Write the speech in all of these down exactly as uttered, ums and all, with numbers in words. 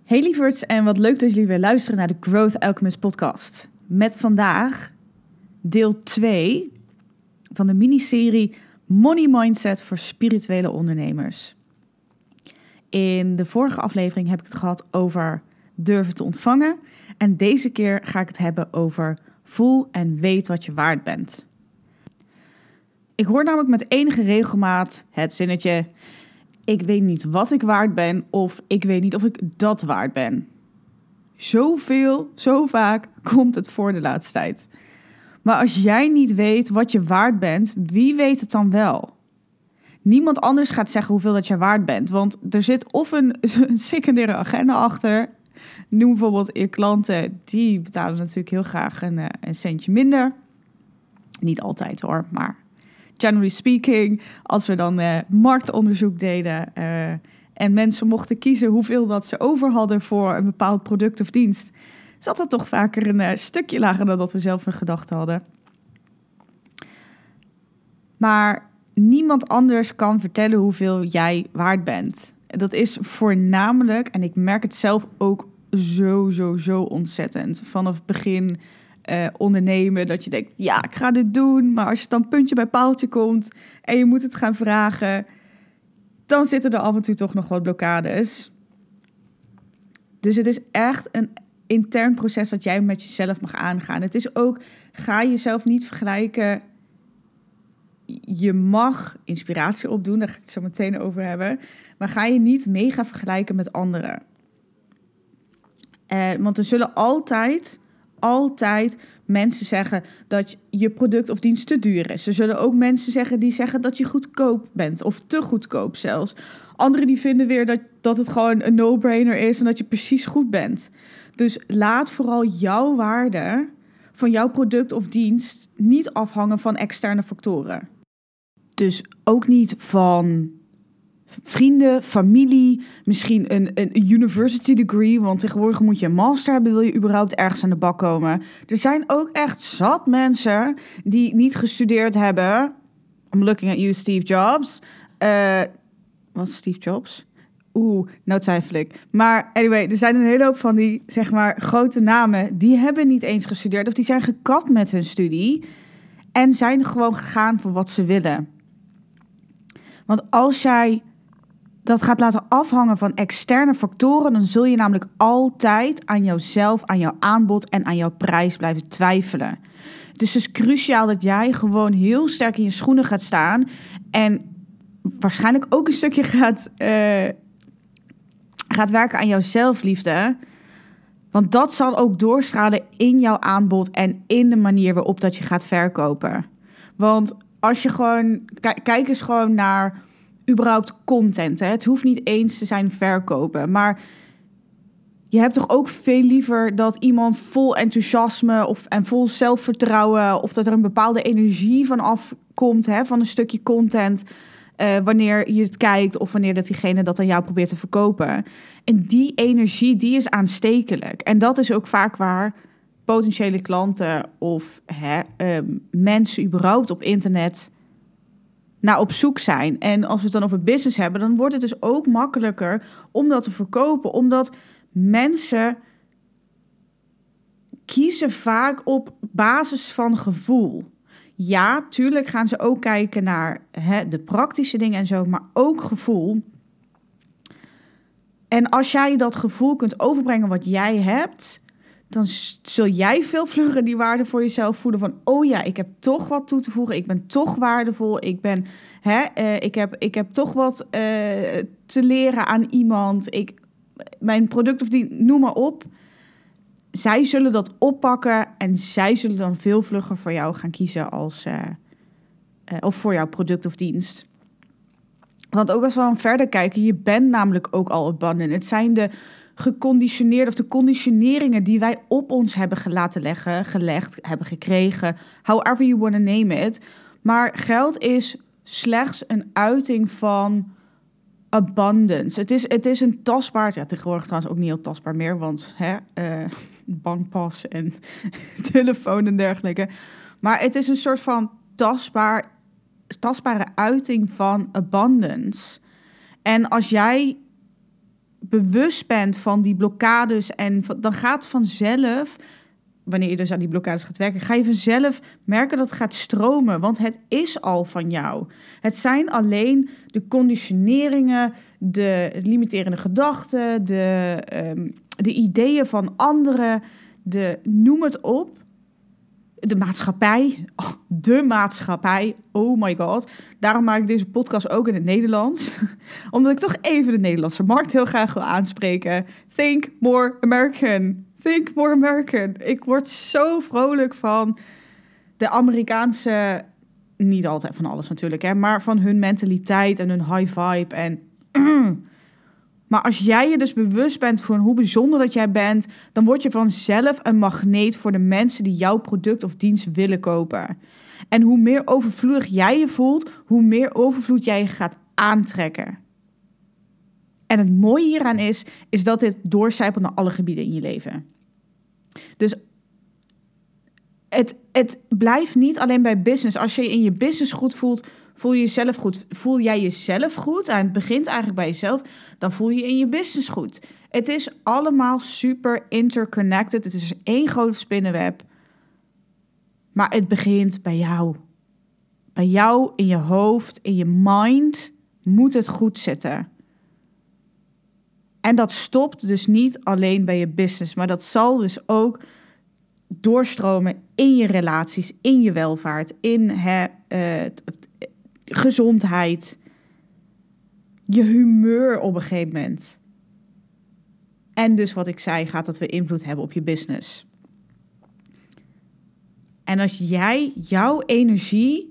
Hey lieverds en wat leuk dat jullie weer luisteren naar de Growth Alchemist podcast. Met vandaag deel twee van de miniserie Money Mindset voor spirituele ondernemers. In de vorige aflevering heb ik het gehad over durven te ontvangen. En deze keer ga ik het hebben over voel en weet wat je waard bent. Ik hoor namelijk met enige regelmaat het zinnetje: ik weet niet wat ik waard ben of ik weet niet of ik dat waard ben. Zoveel, zo vaak komt het voor de laatste tijd. Maar als jij niet weet wat je waard bent, wie weet het dan wel? Niemand anders gaat zeggen hoeveel dat je waard bent. Want er zit of een, een secundaire agenda achter. Noem bijvoorbeeld je klanten, die betalen natuurlijk heel graag een, een centje minder. Niet altijd hoor, maar generally speaking, als we dan uh, marktonderzoek deden uh, en mensen mochten kiezen hoeveel dat ze over hadden voor een bepaald product of dienst, zat dat toch vaker een uh, stukje lager dan dat we zelf in gedachten hadden. Maar niemand anders kan vertellen hoeveel jij waard bent. Dat is voornamelijk, en ik merk het zelf ook zo, zo, zo ontzettend, vanaf het begin Uh, ondernemen, dat je denkt, ja, ik ga dit doen, maar als je dan puntje bij paaltje komt en je moet het gaan vragen, dan zitten er af en toe toch nog wat blokkades. Dus het is echt een intern proces dat jij met jezelf mag aangaan. Het is ook, ga jezelf niet vergelijken. Je mag inspiratie opdoen, daar ga ik het zo meteen over hebben, maar ga je niet mega vergelijken met anderen. Uh, want er zullen altijd Altijd mensen zeggen dat je product of dienst te duur is. Er zullen ook mensen zeggen die zeggen dat je goedkoop bent. Of te goedkoop zelfs. Anderen die vinden weer dat, dat het gewoon een no-brainer is en dat je precies goed bent. Dus laat vooral jouw waarde van jouw product of dienst niet afhangen van externe factoren. Dus ook niet van vrienden, familie, misschien een, een university degree, want tegenwoordig moet je een master hebben, wil je überhaupt ergens aan de bak komen. Er zijn ook echt zat mensen die niet gestudeerd hebben. I'm looking at you, Steve Jobs. Uh, wat is Steve Jobs? Oeh, nou twijfel ik. Maar anyway, er zijn een hele hoop van die, zeg maar, grote namen, die hebben niet eens gestudeerd of die zijn gekapt met hun studie en zijn gewoon gegaan voor wat ze willen. Want als jij dat gaat laten afhangen van externe factoren, dan zul je namelijk altijd aan jouzelf, aan jouw aanbod en aan jouw prijs blijven twijfelen. Dus het is cruciaal dat jij gewoon heel sterk in je schoenen gaat staan en waarschijnlijk ook een stukje gaat, uh, gaat werken aan jouw zelfliefde. Want dat zal ook doorstralen in jouw aanbod en in de manier waarop dat je gaat verkopen. Want als je gewoon, k- kijk eens gewoon naar überhaupt content. Hè? Het hoeft niet eens te zijn verkopen. Maar je hebt toch ook veel liever dat iemand vol enthousiasme of, en vol zelfvertrouwen, of dat er een bepaalde energie van afkomt, hè, van een stukje content, uh, wanneer je het kijkt of wanneer dat diegene dat aan jou probeert te verkopen. En die energie, die is aanstekelijk. En dat is ook vaak waar potentiële klanten of hè, uh, mensen überhaupt op internet naar op zoek zijn. En als we het dan over business hebben, dan wordt het dus ook makkelijker om dat te verkopen. Omdat mensen kiezen vaak op basis van gevoel. Ja, tuurlijk gaan ze ook kijken naar hè, de praktische dingen en zo, maar ook gevoel. En als jij dat gevoel kunt overbrengen wat jij hebt, dan zul jij veel vlugger die waarde voor jezelf voelen van, oh ja, ik heb toch wat toe te voegen, ik ben toch waardevol, ik ben, hè, uh, ik heb, ik heb toch wat uh, te leren aan iemand, ik, mijn product of die, noem maar op. Zij zullen dat oppakken en zij zullen dan veel vlugger voor jou gaan kiezen als, uh, uh, of voor jouw product of dienst. Want ook als we dan verder kijken, je bent namelijk ook al abundant. Het zijn de geconditioneerde of de conditioneringen die wij op ons hebben laten leggen, gelegd, hebben gekregen, however you want to name it. Maar geld is slechts een uiting van abundance. Het is, het is een tastbaar, ja, tegenwoordig trouwens ook niet heel tastbaar meer, want hè, uh, bankpas en telefoon en dergelijke. Maar het is een soort van tastbaar, tastbare uiting van abundance. En als jij bewust bent van die blokkades en van, dan gaat vanzelf, wanneer je dus aan die blokkades gaat werken, ga je vanzelf merken dat het gaat stromen, want het is al van jou. Het zijn alleen de conditioneringen, de limiterende gedachten, de, um, de ideeën van anderen, de, noem het op. De maatschappij, oh, de maatschappij, oh my god. Daarom maak ik deze podcast ook in het Nederlands. Omdat ik toch even de Nederlandse markt heel graag wil aanspreken. Think more American. Think more American. Ik word zo vrolijk van de Amerikaanse, niet altijd van alles natuurlijk, hè, maar van hun mentaliteit en hun high vibe. En, mm. Maar als jij je dus bewust bent van hoe bijzonder dat jij bent, dan word je vanzelf een magneet voor de mensen die jouw product of dienst willen kopen. En hoe meer overvloedig jij je voelt, hoe meer overvloed jij je gaat aantrekken. En het mooie hieraan is, is dat dit doorcijpelt naar alle gebieden in je leven. Dus het, het blijft niet alleen bij business. Als je je in je business goed voelt, voel je jezelf goed. Voel jij jezelf goed? En het begint eigenlijk bij jezelf. Dan voel je in je business goed. Het is allemaal super interconnected. Het is één groot spinnenweb. Maar het begint bij jou. Bij jou, in je hoofd, in je mind, moet het goed zitten. En dat stopt dus niet alleen bij je business, maar dat zal dus ook doorstromen in je relaties, in je welvaart, in he, uh, gezondheid, je humeur op een gegeven moment. En dus wat ik zei, gaat dat weer invloed hebben op je business. En als jij jouw energie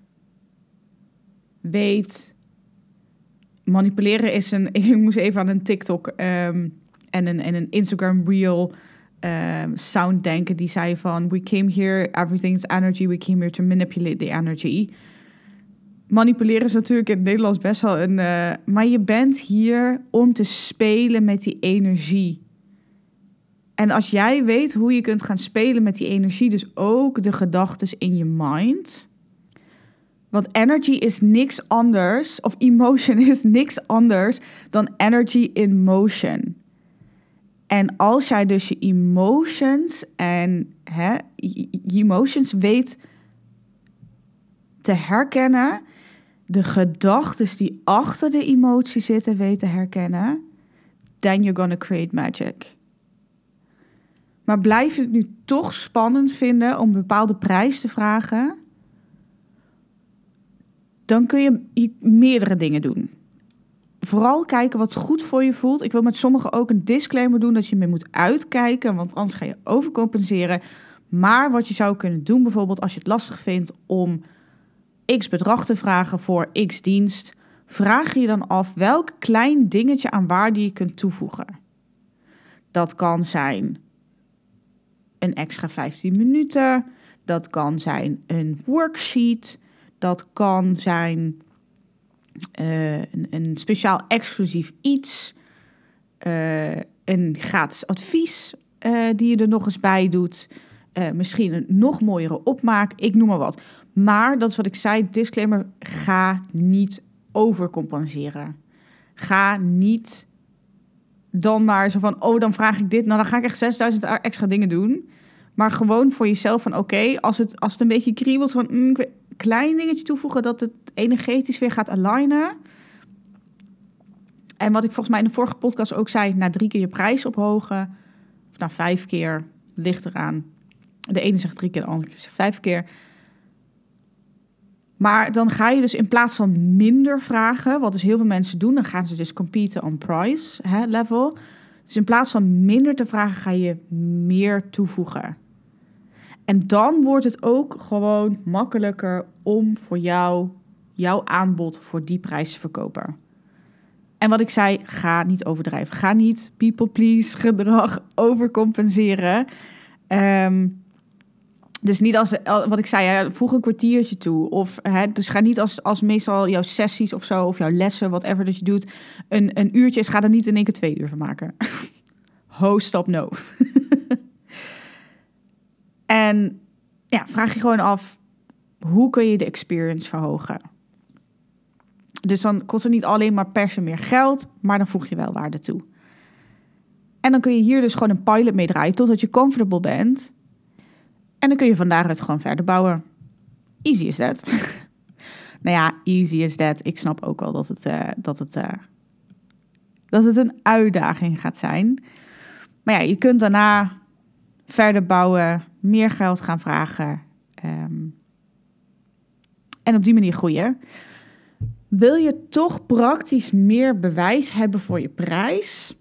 weet. Manipuleren is een. Ik moest even aan een TikTok um, en, een, en een Instagram reel um, sound denken. Die zei van: We came here, everything is energy. We came here to manipulate the energy. Manipuleren is natuurlijk in het Nederlands best wel een. Uh, maar je bent hier om te spelen met die energie. En als jij weet hoe je kunt gaan spelen met die energie, dus ook de gedachten in je mind. Want energy is niks anders, of emotion is niks anders dan energy in motion. En als jij dus je emotions en hè, je emotions weet te herkennen, de gedachten die achter de emotie zitten weet te herkennen, then you're gonna create magic. Maar blijf je het nu toch spannend vinden om een bepaalde prijs te vragen, dan kun je meerdere dingen doen. Vooral kijken wat goed voor je voelt. Ik wil met sommigen ook een disclaimer doen dat je mee moet uitkijken, want anders ga je overcompenseren. Maar wat je zou kunnen doen, bijvoorbeeld als je het lastig vindt om x bedrag te vragen voor x dienst, vraag je dan af welk klein dingetje aan waarde je kunt toevoegen. Dat kan zijn een extra vijftien minuten, dat kan zijn een worksheet, dat kan zijn uh, een, een speciaal exclusief iets, uh, een gratis advies uh, die je er nog eens bij doet, uh, misschien een nog mooiere opmaak, ik noem maar wat. Maar dat is wat ik zei, disclaimer, ga niet overcompenseren. Ga niet dan maar zo van, oh, dan vraag ik dit, nou dan ga ik echt zesduizend extra dingen doen. Maar gewoon voor jezelf van, oké, okay, als, het, als het een beetje kriebelt van, mm, ik wil een klein dingetje toevoegen dat het energetisch weer gaat alignen. En wat ik volgens mij in de vorige podcast ook zei, na drie keer je prijs ophogen, of na vijf keer, ligt eraan. De ene zegt drie keer, de andere zegt vijf keer. Maar dan ga je dus in plaats van minder vragen, wat dus heel veel mensen doen, dan gaan ze dus competen on price hè, level. Dus in plaats van minder te vragen, ga je meer toevoegen. En dan wordt het ook gewoon makkelijker om voor jou, jouw aanbod voor die prijs te verkopen. En wat ik zei, ga niet overdrijven. Ga niet people please gedrag overcompenseren. Um, dus niet als, wat ik zei, hè, voeg een kwartiertje toe. Of, hè, dus ga niet als, als meestal jouw sessies of zo, of jouw lessen, whatever dat je doet, een, een uurtje is, ga er niet in één keer twee uur van maken. Ho, stop, no. En ja, vraag je gewoon af, hoe kun je de experience verhogen? Dus dan kost het niet alleen maar per se meer geld, maar dan voeg je wel waarde toe. En dan kun je hier dus gewoon een pilot mee draaien totdat je comfortable bent. En dan kun je van daaruit gewoon verder bouwen. Easy is that. Nou ja, easy is that. Ik snap ook al dat het, uh, dat, het, uh, dat het een uitdaging gaat zijn. Maar ja, je kunt daarna verder bouwen, meer geld gaan vragen. Um, en op die manier groeien. Wil je toch praktisch meer bewijs hebben voor je prijs?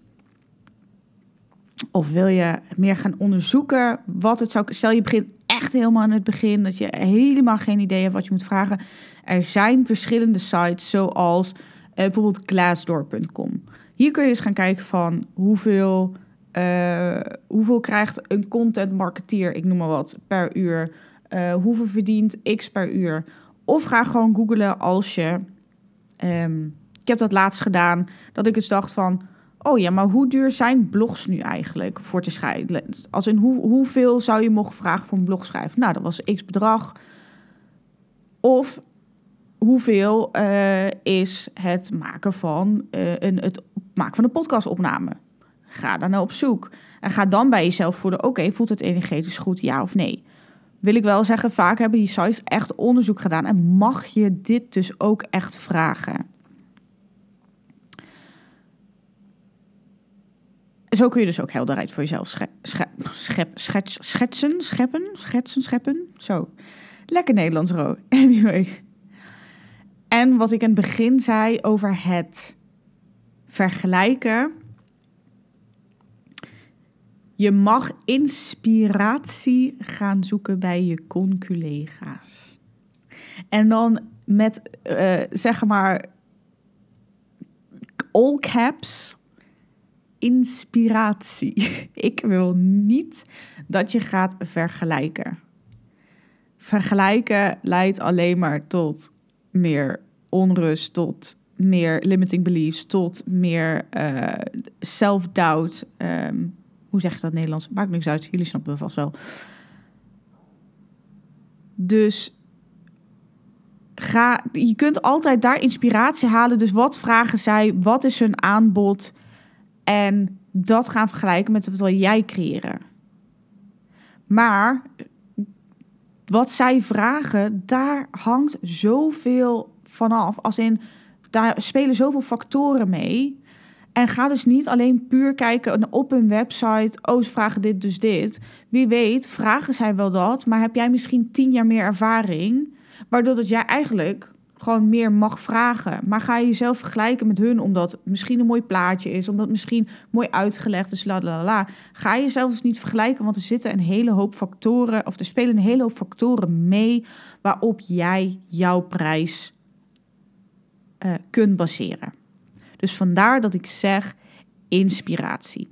Of wil je meer gaan onderzoeken wat het zou... Stel je begint echt helemaal aan het begin, dat je helemaal geen idee hebt wat je moet vragen. Er zijn verschillende sites zoals uh, bijvoorbeeld glassdoor punt com. Hier kun je eens gaan kijken van hoeveel, uh, hoeveel krijgt een content marketeer, ik noem maar wat, per uur. Uh, hoeveel verdient X per uur? Of ga gewoon googlen als je... Um, ik heb dat laatst gedaan, dat ik eens dacht van... Oh ja, maar hoe duur zijn blogs nu eigenlijk voor te schrijven? Als in hoe, hoeveel zou je mogen vragen voor een blog schrijven? Nou, dat was x bedrag. Of hoeveel uh, is het maken van, uh, een, het maken van een podcastopname? Ga daar nou op zoek. En ga dan bij jezelf voelen, oké, okay, voelt het energetisch goed, ja of nee? Wil ik wel zeggen, vaak hebben die sites echt onderzoek gedaan. En mag je dit dus ook echt vragen? Zo kun je dus ook helderheid voor jezelf sche- sche- schep, schets, schetsen, scheppen, schetsen, scheppen. Zo, lekker Nederlands, Ro. Anyway. En wat ik in het begin zei over het vergelijken. Je mag inspiratie gaan zoeken bij je conculega's. En dan met, uh, zeg maar, all caps... Inspiratie. Ik wil niet dat je gaat vergelijken. Vergelijken leidt alleen maar tot meer onrust, tot meer limiting beliefs, tot meer uh, self-doubt. Um, hoe zeg je dat in het Nederlands? Maakt niks uit, jullie snappen het vast wel. Dus ga, je kunt altijd daar inspiratie halen. Dus wat vragen zij? Wat is hun aanbod? En dat gaan vergelijken met wat wil jij creëren. Maar wat zij vragen, daar hangt zoveel vanaf. Als in, daar spelen zoveel factoren mee. En ga dus niet alleen puur kijken op een website. Oh, ze vragen dit, dus dit. Wie weet, vragen zij wel dat. Maar heb jij misschien tien jaar meer ervaring. Waardoor dat jij eigenlijk gewoon meer mag vragen. Maar ga je jezelf vergelijken met hun, omdat het misschien een mooi plaatje is, omdat het misschien mooi uitgelegd is, la la la. Ga je jezelf dus niet vergelijken, want er zitten een hele hoop factoren, of er spelen een hele hoop factoren mee, waarop jij jouw prijs uh, kunt baseren. Dus vandaar dat ik zeg inspiratie.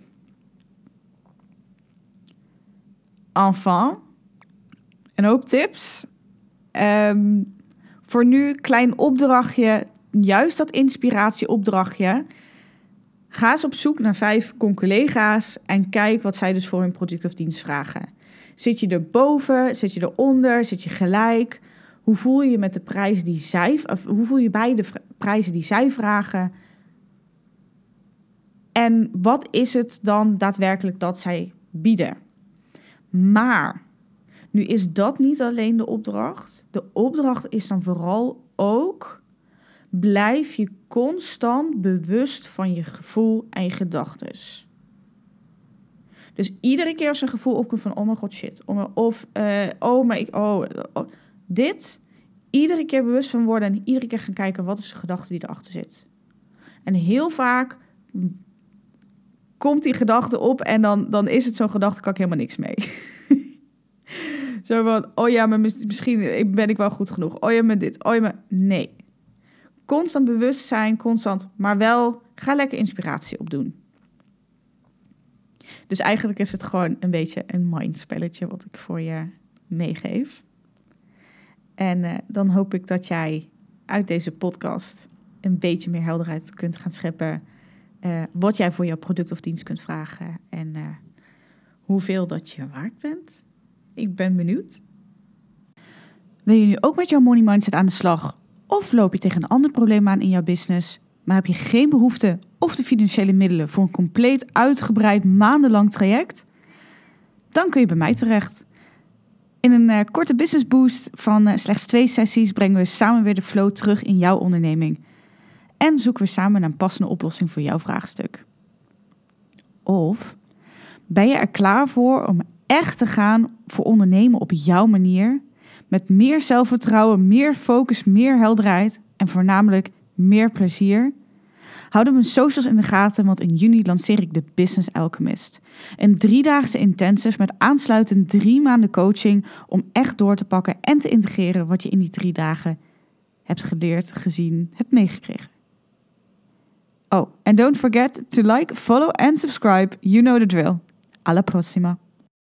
Enfin, een hoop tips. Um, Voor nu, klein opdrachtje, juist dat inspiratieopdrachtje. Ga eens op zoek naar vijf conculega's en kijk wat zij dus voor hun product of dienst vragen. Zit je erboven? Zit je eronder? Zit je gelijk? Hoe voel je je met de prijs die zij, of hoe voel je bij de prijzen die zij vragen? En wat is het dan daadwerkelijk dat zij bieden? Maar nu is dat niet alleen de opdracht. De opdracht is dan vooral ook, blijf je constant bewust van je gevoel en je gedachtes. Dus iedere keer als een gevoel opkomt van, oh mijn god, shit. Of, uh, oh, maar ik, oh, oh. Dit, iedere keer bewust van worden en iedere keer gaan kijken, wat is de gedachte die erachter zit. En heel vaak komt die gedachte op en dan, dan is het zo'n gedachte, kan ik helemaal niks mee. Zo van, oh ja, maar misschien ben ik wel goed genoeg. Oh ja, maar dit. Oh ja, maar nee. Constant bewust zijn, constant, maar wel, ga lekker inspiratie opdoen. Dus eigenlijk is het gewoon een beetje een mindspelletje wat ik voor je meegeef. En uh, dan hoop ik dat jij uit deze podcast een beetje meer helderheid kunt gaan scheppen. Uh, wat jij voor jouw product of dienst kunt vragen. En uh, hoeveel dat je waard bent. Ik ben benieuwd. Wil je nu ook met jouw money mindset aan de slag? Of loop je tegen een ander probleem aan in jouw business? maar heb je geen behoefte of de financiële middelen voor een compleet uitgebreid maandenlang traject? Dan kun je bij mij terecht. In een uh, korte business boost van uh, slechts twee sessies brengen we samen weer de flow terug in jouw onderneming. En zoeken we samen naar een passende oplossing voor jouw vraagstuk. Of ben je er klaar voor om echt te gaan voor ondernemen op jouw manier? Met meer zelfvertrouwen, meer focus, meer helderheid en voornamelijk meer plezier? Houd mijn socials in de gaten, want in juni lanceer ik de Business Alchemist. Een driedaagse intensive met aansluitend drie maanden coaching om echt door te pakken en te integreren wat je in die drie dagen hebt geleerd, gezien, hebt meegekregen. Oh, and don't forget to like, follow and subscribe. You know the drill. Alla prossima.